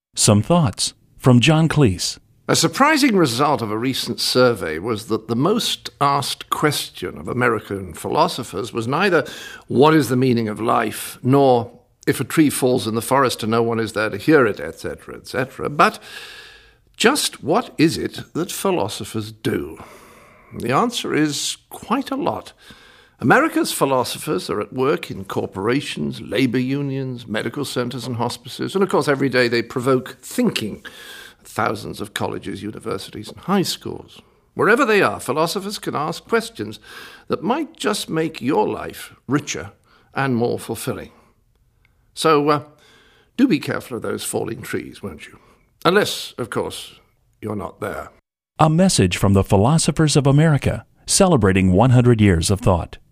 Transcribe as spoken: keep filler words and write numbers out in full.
Some thoughts from John Cleese. A surprising result of a recent survey was that the most asked question of American philosophers was neither what is the meaning of life, nor if a tree falls in the forest and no one is there to hear it, et cetera, et cetera, but just what is it that philosophers do? The answer is quite a lot. America's philosophers are at work in corporations, labor unions, medical centers and hospices, and of course every day they provoke thinking at thousands of colleges, universities and high schools. Wherever they are, philosophers can ask questions that might just make your life richer and more fulfilling. So uh, do be careful of those falling trees, won't you? Unless, of course, you're not there. A message from the Philosophers of America, celebrating one hundred years of thought.